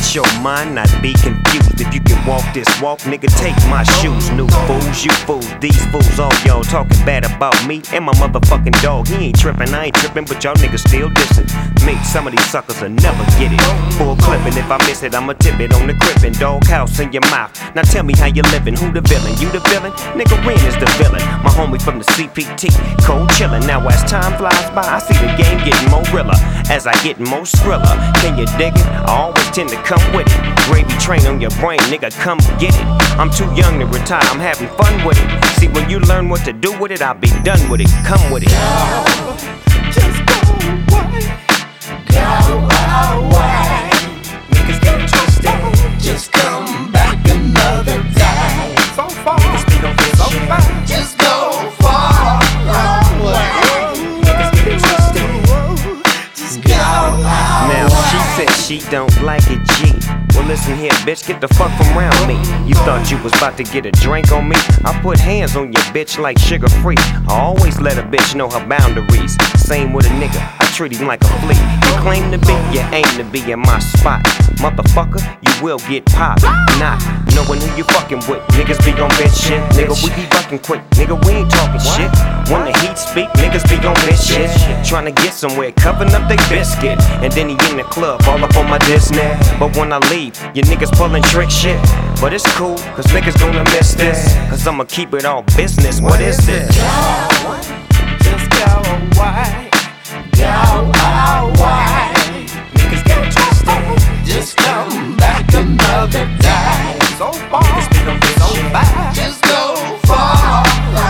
let your mind not be confused. If you can walk this walk, nigga, take my shoes. New fools, you fools, these fools, all y'all talking bad about me and my motherfucking dog. He ain't trippin', I ain't trippin', but y'all niggas still dissing me. Some of these suckers will never get it. Full clippin', if I miss it, I'ma tip it on the crippin'. Doghouse in your mouth. Now tell me how you livin', who the villain? You the villain? Nigga, Ren is the villain. My homie from the CPT, cold chillin'. Now as time flies by, I see the game getting more realer as I get more skriller. Can you dig it? I always tend to come with it. Gravy train on your brain, nigga, come get it. I'm too young to retire, I'm having fun with it. See, when you learn what to do with it, I'll be done with it. Come with it. Go, just go away. Go away. Niggas get twisted. Just come back another day. So far, niggas be gon' feel so far. Just go far away. Niggas get twisted. Just go away. Now she said she don't like it, G. Well listen here, bitch, get the fuck from around me. You thought you was about to get a drink on me? I put hands on your bitch like sugar free. I always let a bitch know her boundaries. Same with a nigga, I treat him like a flea. You claim to be, you aim to be in my spot. Motherfucker, you will get popped. Not knowing who you fucking with. Niggas be on bitch shit. Nigga, we be bucking quick. Nigga, we ain't talking shit. When the heat speak, niggas be on bitch shit. Trying to get somewhere, covering up they biscuit. And then he in the club, all up on my Disney. But when I leave, your niggas pulling trick shit. But it's cool, cause niggas gonna miss this. Cause I'ma keep it all business. What is this? Go, just go away. Go away. Niggas get twisted. Just come back another day. So far, niggas be gon' be so bad. Just go far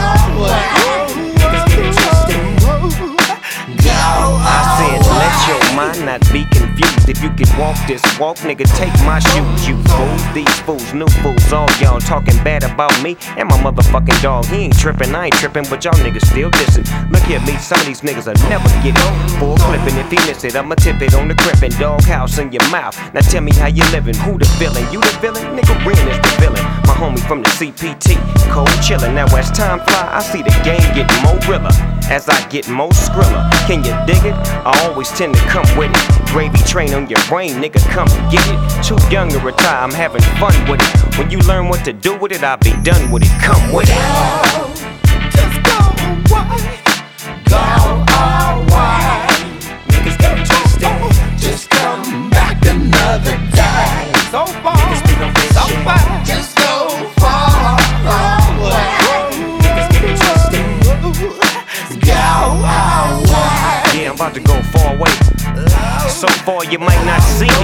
away. Niggas get twisted. Go I said, let your mind not be confused. If you can walk this walk, nigga, take my shoes. You fools, these fools, new fools, all y'all talking bad about me and my motherfucking dog. He ain't trippin', I ain't trippin', but y'all niggas still dissing. Look at me, some of these niggas will never get it. Full clippin', if he miss it, I'ma tip it on the crippin'. Doghouse in your mouth. Now tell me how you livin', who the villain? You the villain? Nigga, Ren is the villain. My homie from the CPT, cold chillin'. Now as time fly, I see the game getting more realer as I get more skriller. Can you dig it? I always tend to come with it. Gravy train on your brain, nigga, come get it. Too young to retire, I'm having fun with it. When you learn what to do with it, I'll be done with it. Come with it. Go, just go away. Go away. Niggas get twisted. Just come back another day. So far, niggas be gon' feel so far. Just go far away. Niggas get twisted. Go away. Yeah, I'm about to go far away. So far you might not see me.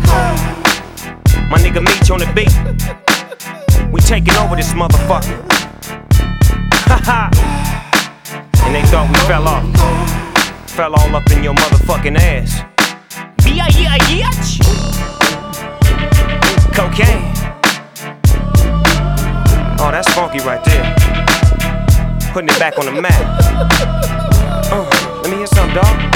My nigga Meech on the beat. We taking over this motherfucker. Haha. And they thought we fell off. Fell all up in your motherfucking ass. B-I-E-I-E-H. Cocaine. Oh, that's funky right there. Putting it back on the map. Let me hear something, dog.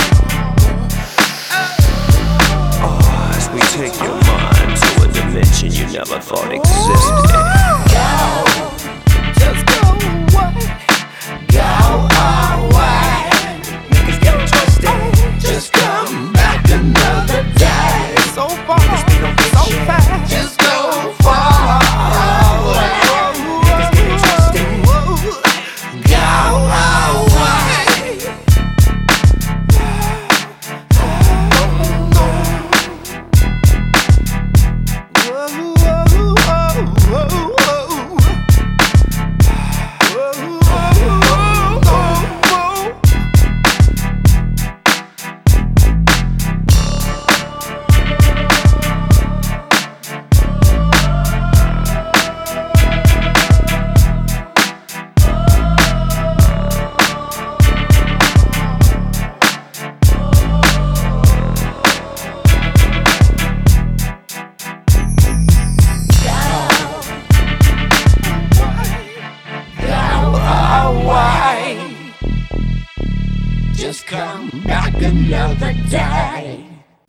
We take your mind to a dimension you never thought existed. Go, just go away. Go away. Niggas get twisted. Just come back another day. So far, niggas be gon' be so fast. Just go far away. Niggas get twisted. Go away. Just come back another day.